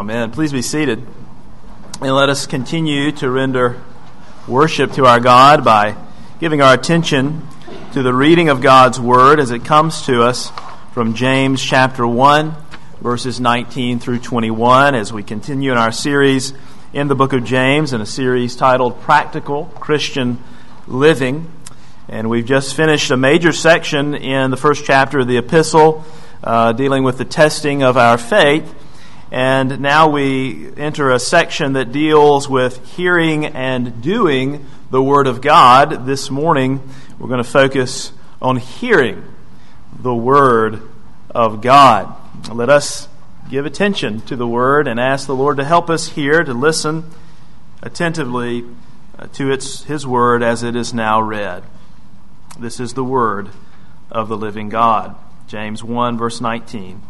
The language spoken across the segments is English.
Amen. Please be seated. And let us continue to render worship to our God by giving our attention to the reading of God's Word as it comes to us from James chapter 1, verses 19 through 21, as we continue in our series in the book of James, in a series titled Practical Christian Living. And we've just finished a major section in the first chapter of the epistle, dealing with the testing of our faith. And now we enter a section that deals with hearing and doing the Word of God. This morning, we're going to focus on hearing the Word of God. Let us give attention to the Word and ask the Lord to help us here, to listen attentively to His Word as it is now read. This is the Word of the living God. James 1, verse 19.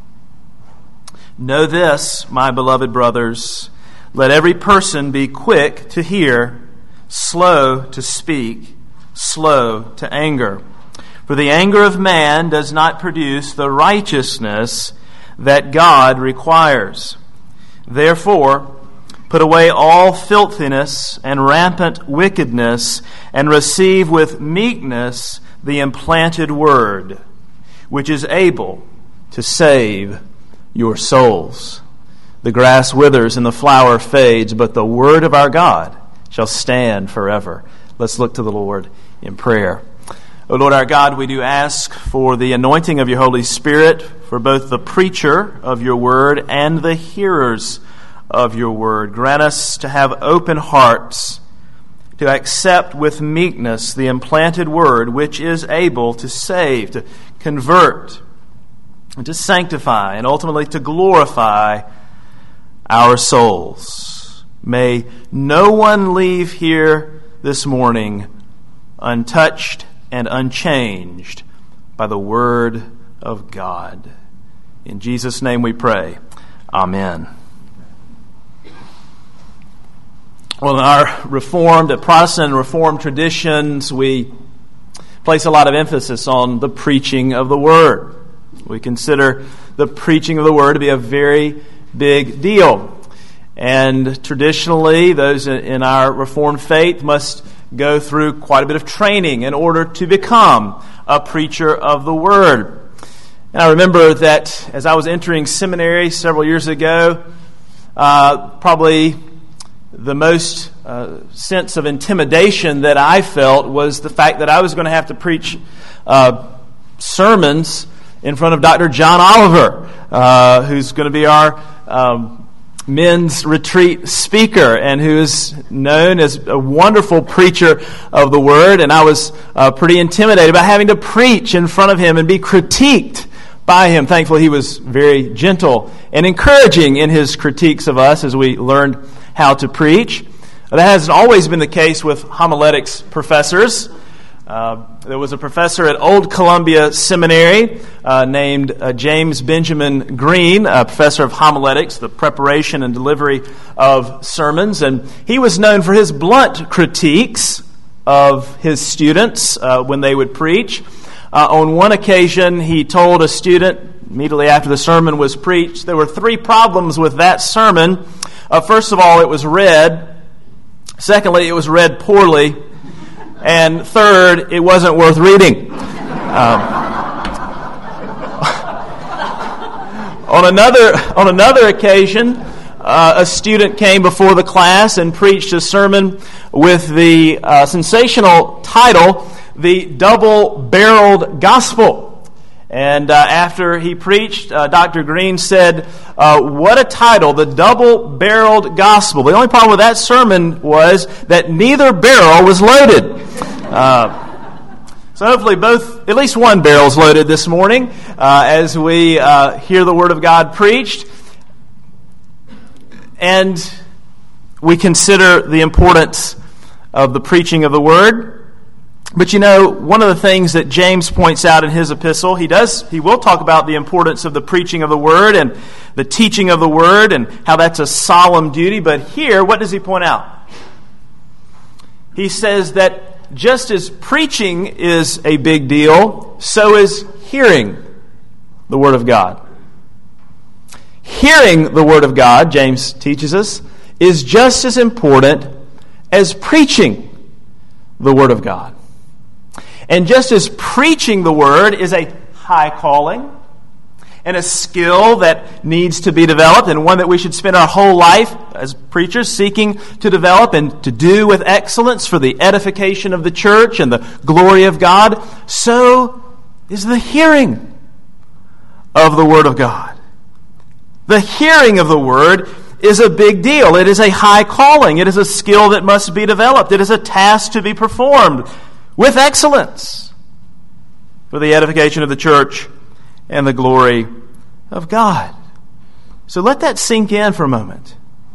Know this, my beloved brothers, let every person be quick to hear, slow to speak, slow to anger. For the anger of man does not produce the righteousness that God requires. Therefore, put away all filthiness and rampant wickedness, and receive with meekness the implanted word, which is able to save your souls. The grass withers and the flower fades, but the word of our God shall stand forever. Let's look to the Lord in prayer. O Lord our God, we do ask for the anointing of your Holy Spirit for both the preacher of your word and the hearers of your word. Grant us to have open hearts, to accept with meekness the implanted word which is able to save, to convert, and to sanctify, and ultimately to glorify our souls. May no one leave here this morning untouched and unchanged by the Word of God. In Jesus' name we pray. Amen. Well, in our Protestant and Reformed traditions, we place a lot of emphasis on the preaching of the Word. We consider the preaching of the Word to be a very big deal. And traditionally, those in our Reformed faith must go through quite a bit of training in order to become a preacher of the Word. And I remember that as I was entering seminary several years ago, probably the most sense of intimidation that I felt was the fact that I was going to have to preach sermons in front of Dr. John Oliver, who's going to be our men's retreat speaker and who is known as a wonderful preacher of the Word. And I was pretty intimidated about having to preach in front of him and be critiqued by him. Thankfully, he was very gentle and encouraging in his critiques of us as we learned how to preach. That hasn't always been the case with homiletics professors. There was a professor at Old Columbia Seminary named James Benjamin Green, a professor of homiletics, the preparation and delivery of sermons. And he was known for his blunt critiques of his students when they would preach. On one occasion, he told a student, immediately after the sermon was preached, there were 3 problems with that sermon. First of all, it was read. Secondly, it was read poorly. And third, it wasn't worth reading. On another occasion, a student came before the class and preached a sermon with the sensational title, "The Double-Barreled Gospel." And after he preached, Dr. Green said, "What a title, the double-barreled gospel." The only problem with that sermon was that neither barrel was loaded. So hopefully at least one barrel's loaded this morning as we hear the Word of God preached. And we consider the importance of the preaching of the Word. But you know, one of the things that James points out in his epistle, he will talk about the importance of the preaching of the Word and the teaching of the Word and how that's a solemn duty. But here, what does he point out? He says that just as preaching is a big deal, so is hearing the Word of God. Hearing the Word of God, James teaches us, is just as important as preaching the Word of God. And just as preaching the Word is a high calling and a skill that needs to be developed, and one that we should spend our whole life as preachers seeking to develop and to do with excellence for the edification of the church and the glory of God, so is the hearing of the Word of God. The hearing of the Word is a big deal. It is a high calling. It is a skill that must be developed. It is a task to be performed with excellence for the edification of the church and the glory of God. So let that sink in for a moment.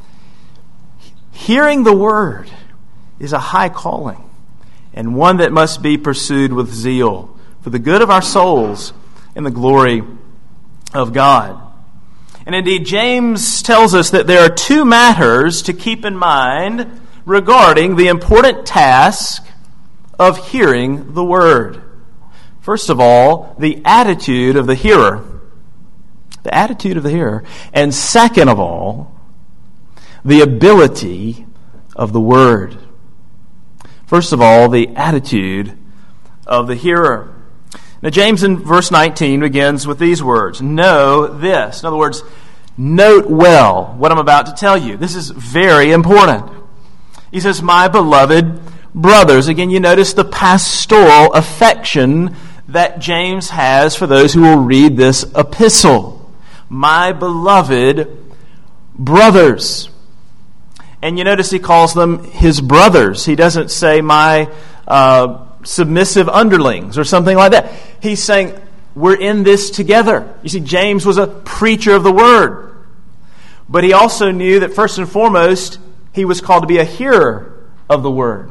Hearing the Word is a high calling and one that must be pursued with zeal for the good of our souls and the glory of God. And indeed, James tells us that there are two matters to keep in mind regarding the important task of hearing the Word. First of all, the attitude of the hearer. The attitude of the hearer. And second of all, the ability of the Word. First of all, the attitude of the hearer. Now, James in verse 19 begins with these words, "Know this." In other words, note well what I'm about to tell you. This is very important. He says, "My beloved brothers." Again, you notice the pastoral affection that James has for those who will read this epistle. My beloved brothers. And you notice he calls them his brothers. He doesn't say my submissive underlings or something like that. He's saying, we're in this together. You see, James was a preacher of the Word. But he also knew that first and foremost, he was called to be a hearer of the Word.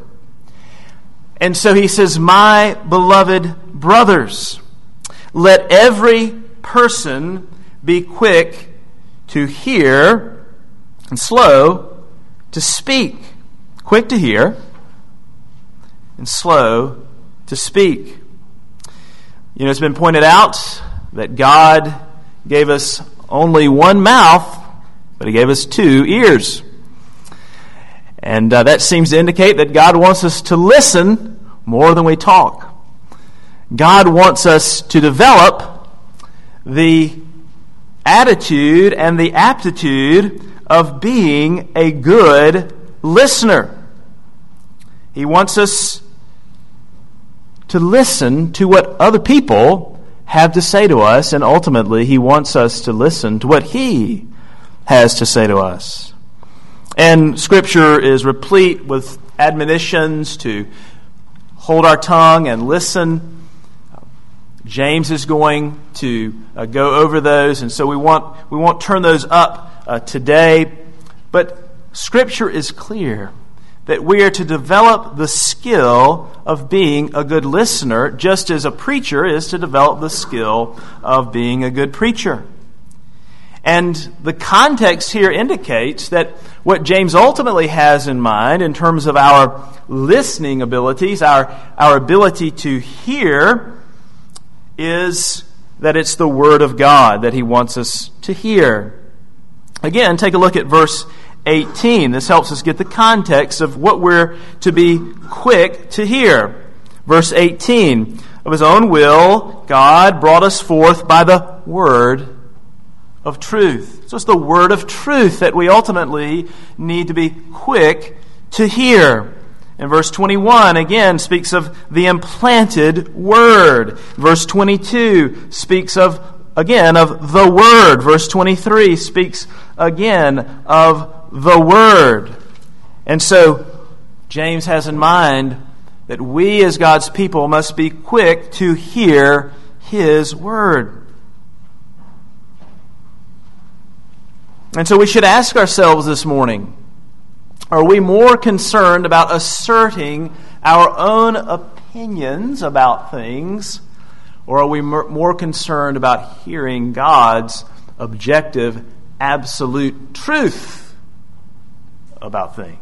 And so he says, my beloved brothers, let every person be quick to hear and slow to speak. Quick to hear and slow to speak. You know, it's been pointed out that God gave us only one mouth, but He gave us two ears. And that seems to indicate that God wants us to listen more than we talk. God wants us to develop the attitude and the aptitude of being a good listener. He wants us to listen to what other people have to say to us, and ultimately He wants us to listen to what He has to say to us. And Scripture is replete with admonitions to hold our tongue and listen. James is going to go over those, and so we won't turn those up today. But Scripture is clear that we are to develop the skill of being a good listener, just as a preacher is to develop the skill of being a good preacher. And the context here indicates that what James ultimately has in mind in terms of our listening abilities, our ability to hear, is that it's the Word of God that he wants us to hear. Again, take a look at verse 18. This helps us get the context of what we're to be quick to hear. Verse 18, of His own will, God brought us forth by the word of truth. So it's the word of truth that we ultimately need to be quick to hear. And verse 21 again speaks of the implanted word. Verse 22 speaks of the word. Verse 23 speaks again of the word. And so James has in mind that we as God's people must be quick to hear His word. And so we should ask ourselves this morning, are we more concerned about asserting our own opinions about things, or are we more concerned about hearing God's objective, absolute truth about things?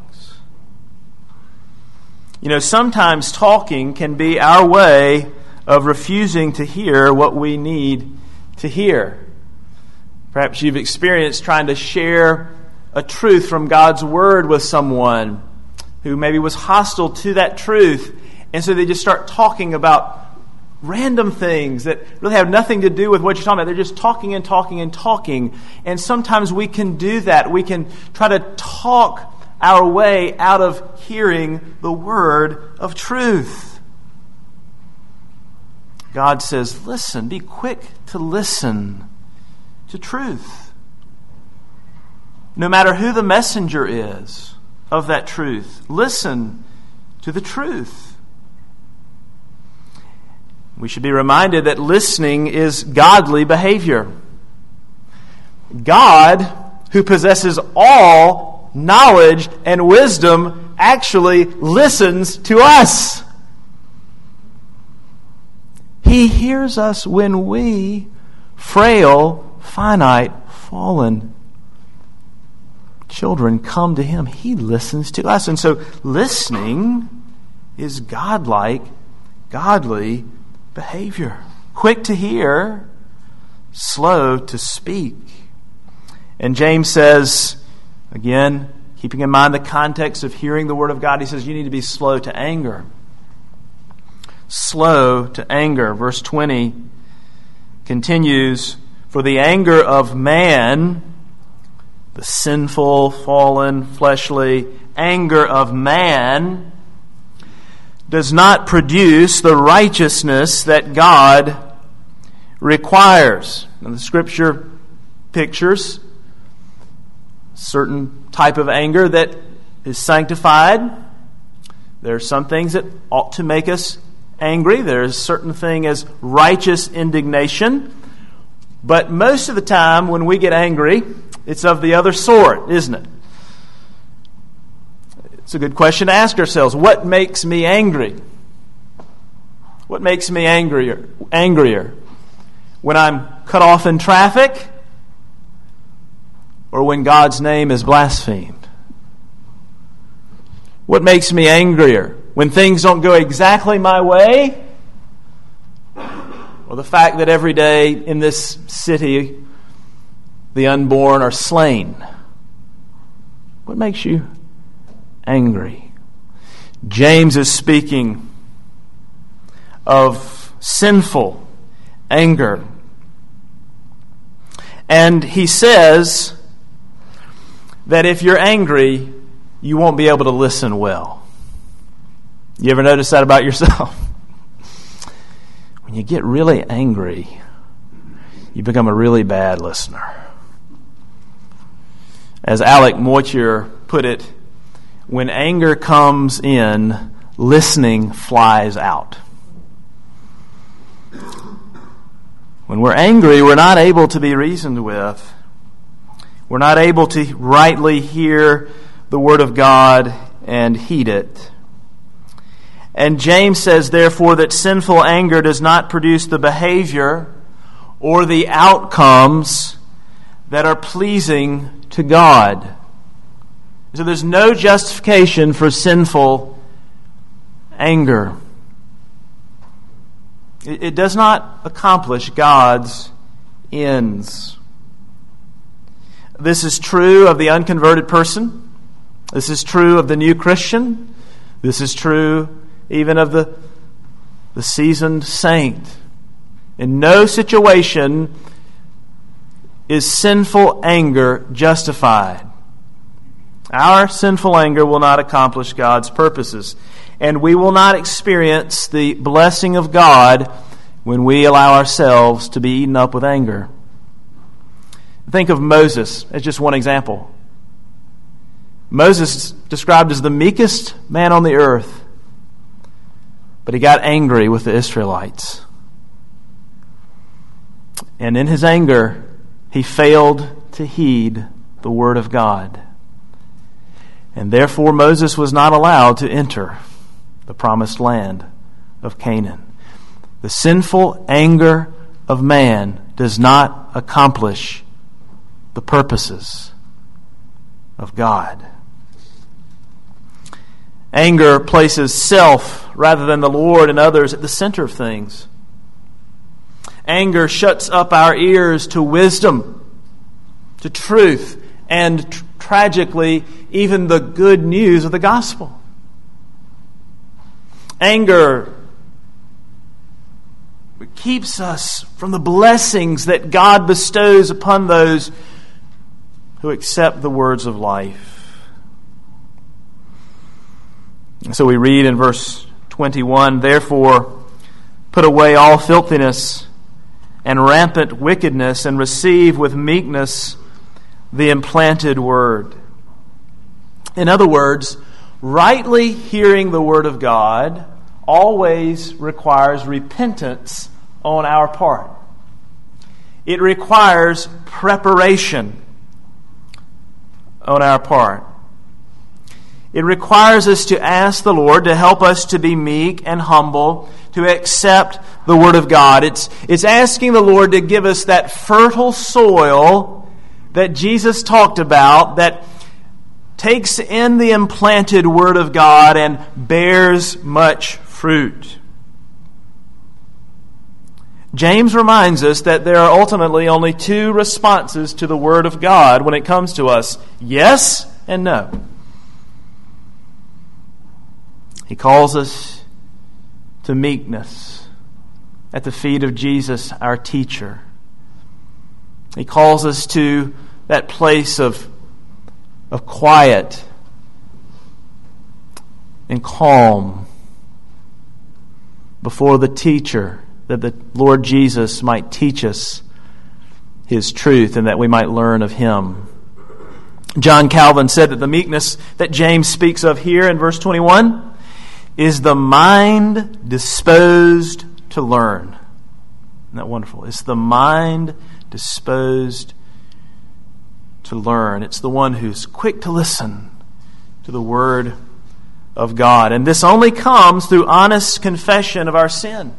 You know, sometimes talking can be our way of refusing to hear what we need to hear. Perhaps you've experienced trying to share a truth from God's Word with someone who maybe was hostile to that truth, and so they just start talking about random things that really have nothing to do with what you're talking about. They're just talking and talking and talking. And sometimes we can do that. We can try to talk our way out of hearing the word of truth. God says, listen, be quick to listen to truth. No matter who the messenger is of that truth, listen to the truth. We should be reminded that listening is godly behavior. God, who possesses all knowledge and wisdom, actually listens to us. He hears us when we, frail, finite, fallen children, come to Him. He listens to us. And so listening is godlike, godly behavior. Quick to hear, slow to speak. And James says, again, keeping in mind the context of hearing the Word of God, he says you need to be slow to anger. Slow to anger. Verse 20 continues, for the anger of man, the sinful, fallen, fleshly anger of man, does not produce the righteousness that God requires. And the Scripture pictures a certain type of anger that is sanctified. There are some things that ought to make us angry. There is a certain thing as righteous indignation. But most of the time when we get angry, it's of the other sort, isn't it? It's a good question to ask ourselves. What makes me angry? What makes me angrier? When I'm cut off in traffic, or when God's name is blasphemed? What makes me angrier? When things don't go exactly my way? Or the fact that every day in this city the unborn are slain? What makes you angry? James is speaking of sinful anger. And he says that if you're angry, you won't be able to listen well. You ever notice that about yourself? When you get really angry, you become a really bad listener. As Alec Moitier put it, when anger comes in, listening flies out. When we're angry, we're not able to be reasoned with. We're not able to rightly hear the Word of God and heed it. And James says, therefore, that sinful anger does not produce the behavior or the outcomes that are pleasing to God. So there's no justification for sinful anger. It does not accomplish God's ends. This is true of the unconverted person. This is true of the new Christian. This is true even of the seasoned saint. In no situation is sinful anger justified. Our sinful anger will not accomplish God's purposes. And we will not experience the blessing of God when we allow ourselves to be eaten up with anger. Think of Moses as just one example. Moses is described as the meekest man on the earth, but he got angry with the Israelites. And in his anger, he failed to heed the word of God. And therefore Moses was not allowed to enter the promised land of Canaan. The sinful anger of man does not accomplish the purposes of God. Anger places self rather than the Lord and others at the center of things. Anger shuts up our ears to wisdom to truth, and tragically, even the good news of the gospel. Anger keeps us from the blessings that God bestows upon those who accept the words of life. And so we read in verse 21, "Therefore, put away all filthiness and rampant wickedness, and receive with meekness the implanted word." In other words, rightly hearing the word of God always requires repentance on our part. It requires preparation on our part. It requires us to ask the Lord to help us to be meek and humble, to accept the Word of God. It's asking the Lord to give us that fertile soil that Jesus talked about, that takes in the implanted Word of God and bears much fruit. James reminds us that there are ultimately only two responses to the Word of God when it comes to us: yes and no. He calls us to meekness at the feet of Jesus, our teacher. He calls us to that place of quiet and calm before the teacher, that the Lord Jesus might teach us His truth and that we might learn of Him. John Calvin said that the meekness that James speaks of here in verse 21 is the mind disposed to learn. Isn't that wonderful? It's the mind disposed to learn. It's the one who's quick to listen to the Word of God. And this only comes through honest confession of our sin.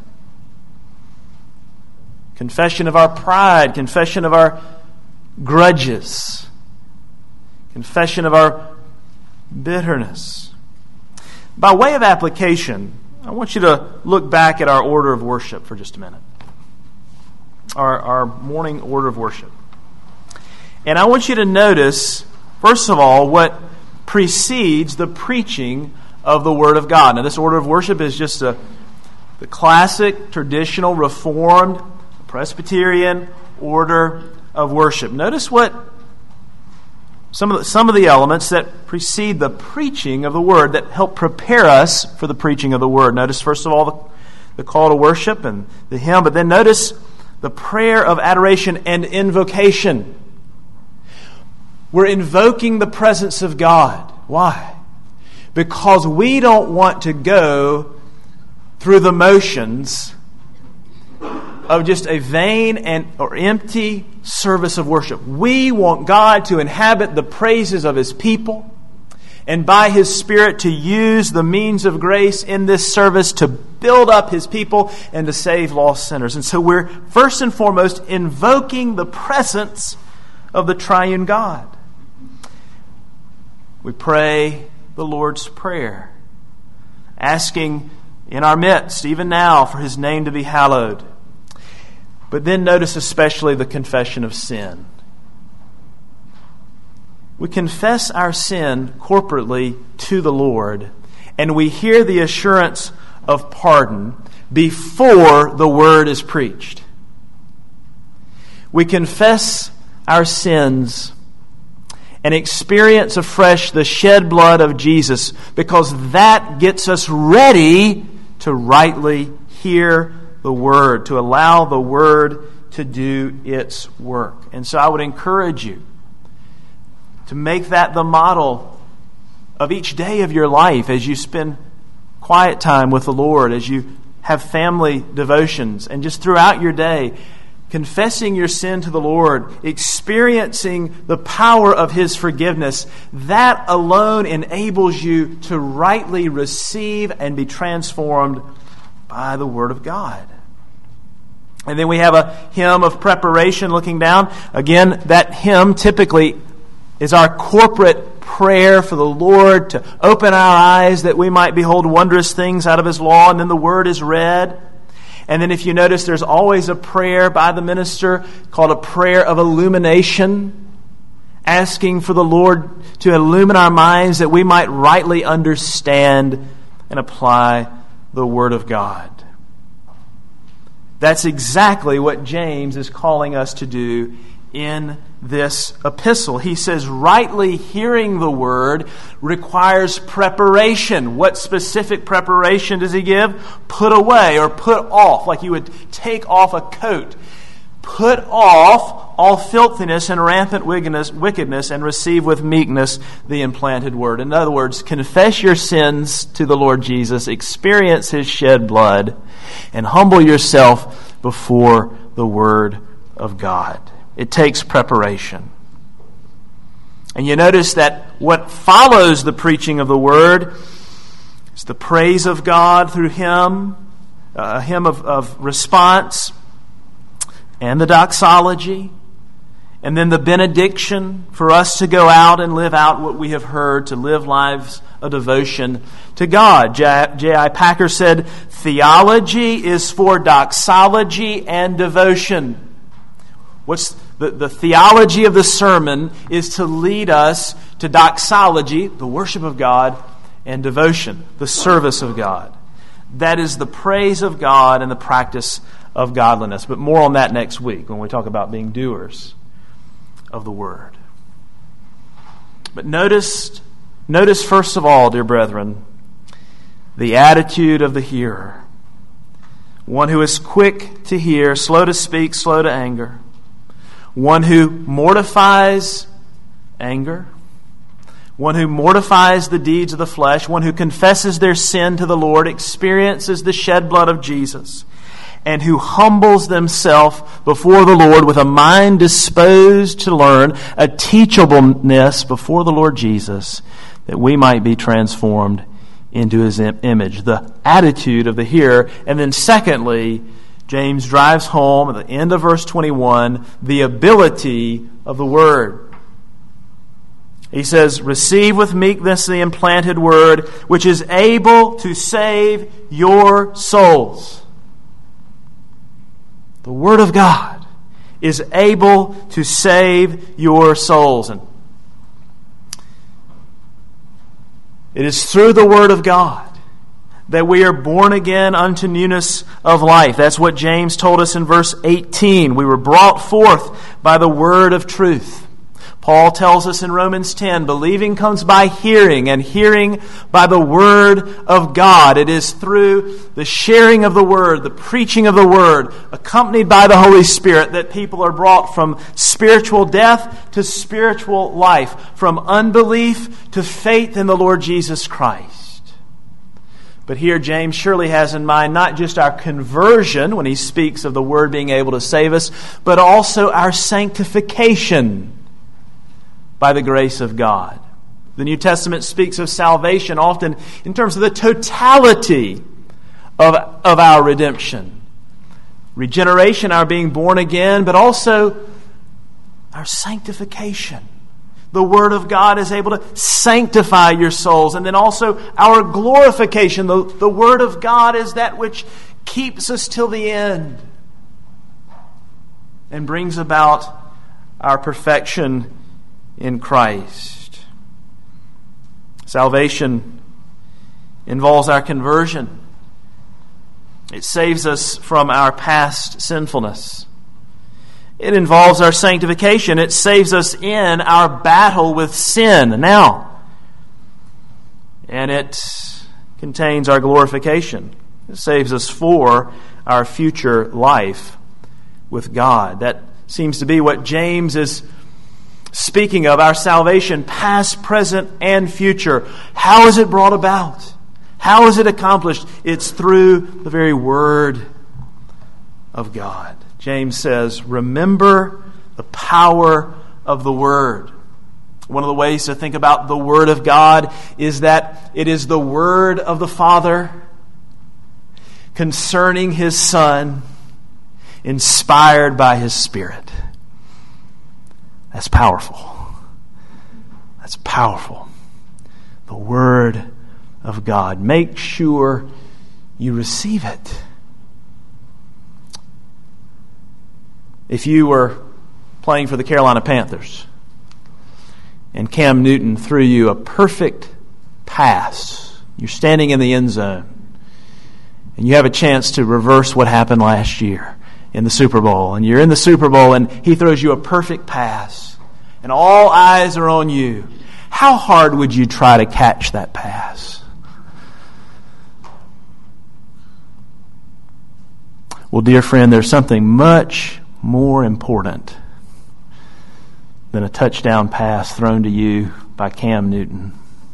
Confession of our pride, confession of our grudges, confession of our bitterness. By way of application, I want you to look back at our order of worship for just a minute. Our morning order of worship. And I want you to notice, first of all, what precedes the preaching of the Word of God. Now, this order of worship is just the classic, traditional, Reformed, Presbyterian order of worship. Notice what some of the elements that precede the preaching of the Word that help prepare us for the preaching of the Word. Notice, first of all, the call to worship and the hymn, but then notice the prayer of adoration and invocation. We're invoking the presence of God. Why? Because we don't want to go through the motions of just a vain or empty service of worship. We want God to inhabit the praises of His people, and by His Spirit to use the means of grace in this service to build up His people and to save lost sinners. And so we're first and foremost invoking the presence of the triune God. We pray the Lord's Prayer, asking in our midst, even now, for His name to be hallowed. But then notice especially the confession of sin. We confess our sin corporately to the Lord, and we hear the assurance of pardon before the Word is preached. We confess our sins and experience afresh the shed blood of Jesus, because that gets us ready to rightly hear the Word, to allow the Word to do its work. And so I would encourage you to make that the model of each day of your life as you spend quiet time with the Lord, as you have family devotions, and just throughout your day, confessing your sin to the Lord, experiencing the power of His forgiveness. That alone enables you to rightly receive and be transformed by the Word of God. And then we have a hymn of preparation looking down. Again, that hymn typically is our corporate prayer for the Lord to open our eyes that we might behold wondrous things out of His law. And then the Word is read. And then if you notice, there's always a prayer by the minister called a prayer of illumination. asking for the Lord to illumine our minds that we might rightly understand and apply the Word of God. That's exactly what James is calling us to do in this epistle. He says, rightly hearing the Word requires preparation. What specific preparation does he give? Put away or put off, like you would take off a coat. Put off all filthiness and rampant wickedness and receive with meekness the implanted Word. In other words, confess your sins to the Lord Jesus, experience His shed blood, and humble yourself before the Word of God. It takes preparation. And you notice that what follows the preaching of the Word is the praise of God through hymn, a hymn of response, and the doxology, and then the benediction for us to go out and live out what we have heard, to live lives of devotion to God. J.I. Packer said, theology is for doxology and devotion. What's the theology of the sermon is to lead us to doxology, the worship of God, and devotion, the service of God. That is the praise of God and the practice of godliness. But more on that next week when we talk about being doers of the Word. But notice first of all, dear brethren, the attitude of the hearer. One who is quick to hear, slow to speak, slow to anger. One who mortifies anger. One who mortifies the deeds of the flesh. One who confesses their sin to the Lord, experiences the shed blood of Jesus, and who humbles themselves before the Lord with a mind disposed to learn, a teachableness before the Lord Jesus, that we might be transformed into His image. The attitude of the hearer. And then secondly, James drives home at the end of verse 21, the ability of the Word. He says, receive with meekness the implanted Word, which is able to save your souls. The Word of God is able to save your souls. And it is through the Word of God that we are born again unto newness of life. That's what James told us in verse 18. We were brought forth by the word of truth. Paul tells us in Romans 10, believing comes by hearing, and hearing by the Word of God. It is through the sharing of the Word, the preaching of the Word, accompanied by the Holy Spirit, that people are brought from spiritual death to spiritual life, from unbelief to faith in the Lord Jesus Christ. But here James surely has in mind not just our conversion when he speaks of the Word being able to save us, but also our sanctification by the grace of God. The New Testament speaks of salvation often in terms of the totality of our redemption. Regeneration, our being born again, but also our sanctification. The Word of God is able to sanctify your souls. And then also our glorification. The Word of God is that which keeps us till the end and brings about our perfection in Christ. Salvation involves our conversion. It saves us from our past sinfulness. It involves our sanctification. It saves us in our battle with sin now. And it contains our glorification. It saves us for our future life with God. That seems to be what James is speaking of, our salvation, past, present, and future. How is it brought about? How is it accomplished? It's through the very Word of God. James says, remember the power of the Word. One of the ways to think about the Word of God is that it is the Word of the Father concerning His Son, inspired by His Spirit. That's powerful. That's powerful. The Word of God. Make sure you receive it. If you were playing for the Carolina Panthers and Cam Newton threw you a perfect pass. You're standing in the end zone, and you have a chance to reverse what happened last year in the Super Bowl. And you're in the Super Bowl, and he throws you a perfect pass, and all eyes are on you. How hard would you try to catch that pass? Well, dear friend, there's something much more important than a touchdown pass thrown to you by Cam Newton.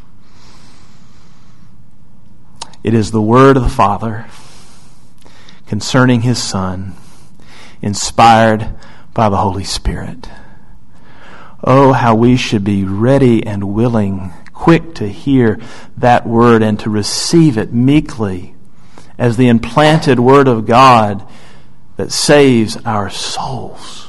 It is the word of the Father concerning His Son, inspired by the Holy Spirit. Oh, how we should be ready and willing, quick to hear that word and to receive it meekly as the implanted word of God that saves our souls.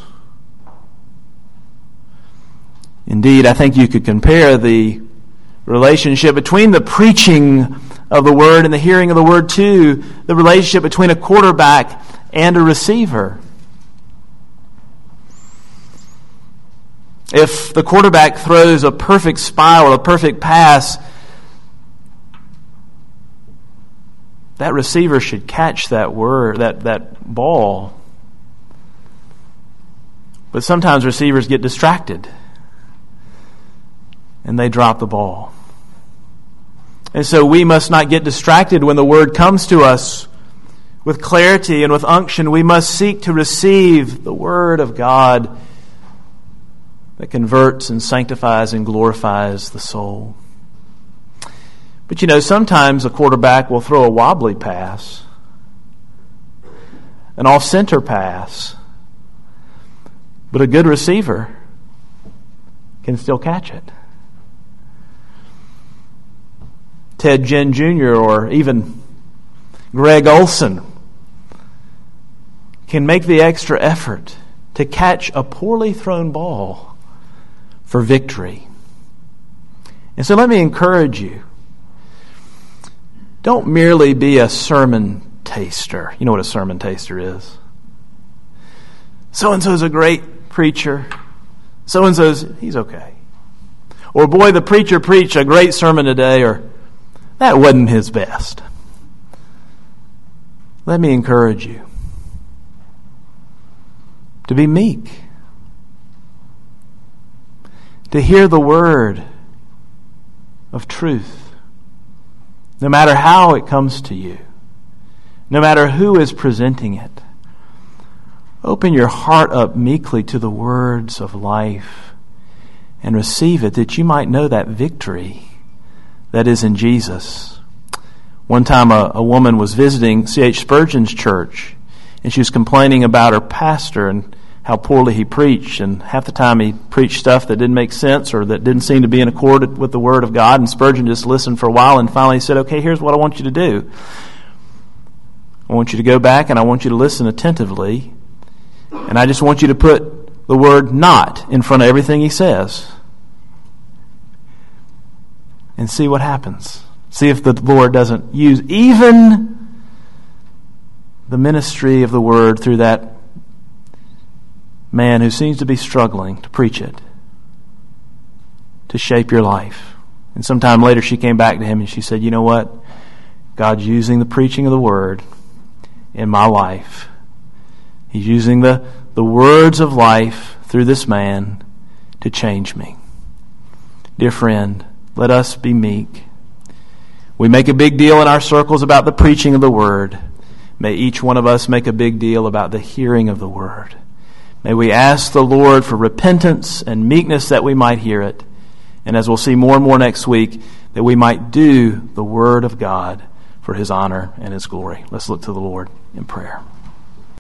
Indeed, I think you could compare the relationship between the preaching of the word and the hearing of the word to the relationship between a quarterback and a receiver. If the quarterback throws a perfect spiral, a perfect pass, that receiver should catch that word, that ball. But sometimes receivers get distracted and they drop the ball. And so we must not get distracted when the word comes to us with clarity and with unction. We must seek to receive the word of God that converts and sanctifies and glorifies the soul. But sometimes a quarterback will throw a wobbly pass, an off-center pass, but a good receiver can still catch it. Ted Ginn Jr. or even Greg Olson can make the extra effort to catch a poorly thrown ball for victory. And so let me encourage you. Don't merely be a sermon taster. You know what a sermon taster is. So-and-so's a great preacher. So-and-so's, he's okay. Or, boy, the preacher preached a great sermon today, or that wasn't his best. Let me encourage you to be meek, to hear the word of truth, no matter how it comes to you, no matter who is presenting it. Open your heart up meekly to the words of life and receive it, that you might know that victory that is in Jesus. One time a woman was visiting C.H. Spurgeon's church, and she was complaining about her pastor and how poorly he preached, and half the time he preached stuff that didn't make sense or that didn't seem to be in accord with the Word of God. And Spurgeon just listened for a while and finally said, okay, here's what I want you to do. I want you to go back and I want you to listen attentively, and I just want you to put the word not in front of everything he says and see what happens. See if the Lord doesn't use even the ministry of the word through that man who seems to be struggling to preach it, to shape your life. And sometime later she came back to him and she said, you know what? God's using the preaching of the word in my life. He's using the words of life through this man to change me. Dear friend, let us be meek. We make a big deal in our circles about the preaching of the word. May each one of us make a big deal about the hearing of the word. May we ask the Lord for repentance and meekness that we might hear it. And as we'll see more and more next week, that we might do the word of God for His honor and His glory. Let's look to the Lord in prayer.